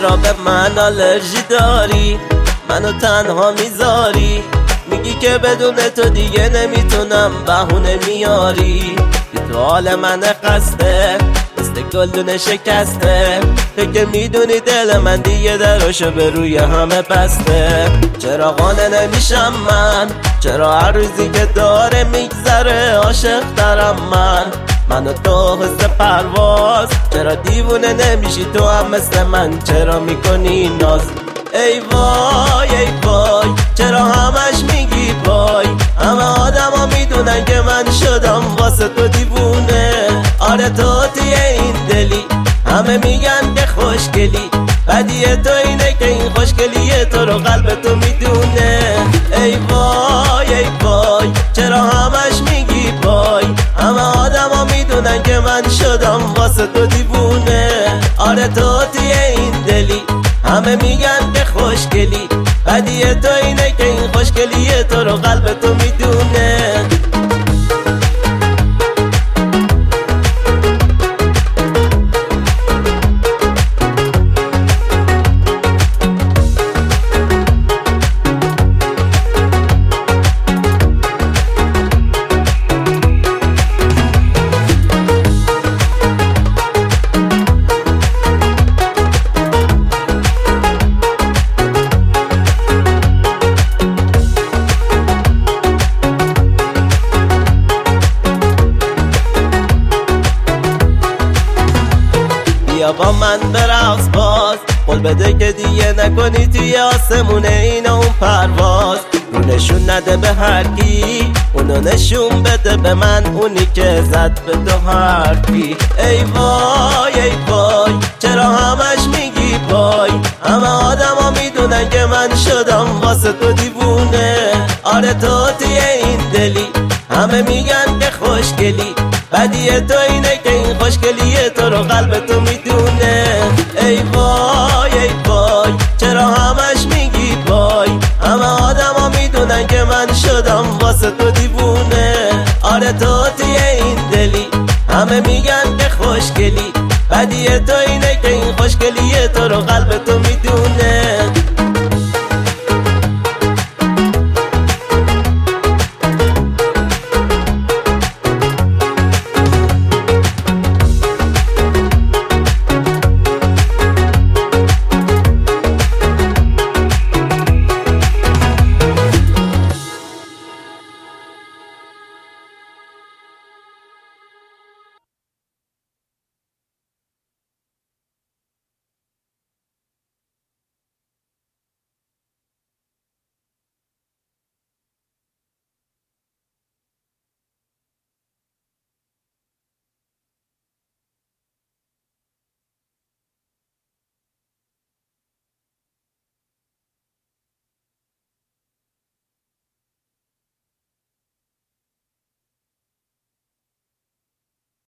چرا به من آلرژی داری؟ منو تنها میذاری، میگی که بدون تو دیگه نمیتونم، بهونه میاری. تو حال من خسته مثل گلدون شکسته، تو که میدونی دل من دیگه دراشو به روی همه بسته. چرا قانع نمیشم من؟ چرا هر روزی که داره میگذره عاشق ترم من و تو حس پرواز؟ چرا دیوونه نمیشی تو هم مثل من؟ چرا میکنی ناز؟ ای وای ای وای، چرا همش میگی وای؟ همه آدما میدونن که من شدم واسه تو دیوونه. آره تو توی این دلی، همه میگن که خوشگلی، بدی تو اینه که این خوشگلیه تو رو قلب تو میدونه. ای وای ای وای، چرا همش میگی وای؟ همه آدما میدونن که من شدم واسه تو دیوونه. آره تو توی این دلی، همه میگن که خوشگلی، بدی تو اینه که این خوشگلیه تو رو قلب تو میدونه. بیا با من برقص باز، قول بده که دیگه نکنی توی آسمونه این اون پرواز. رو نشون نده به هر کی، اونو نشون بده به من، اونی که زد به تو حرفی. ای وای ای وای، چرا همش میگی وای؟ همه آدما میدونن که من شدم واسه تو دیوونه. آره تو توی این دلی، همه میگن که خوشگلی، بدی تو اینه که این خوشگلیه تو رو قلب تو میدونه. ای وای ای وای، چرا همش میگی وای؟ همه آدما میدونن که من شدم واسه تو دیوونه. آره تو توی این دلی، همه میگن که خوشگلی، بدی تو اینه که این خوشگلیه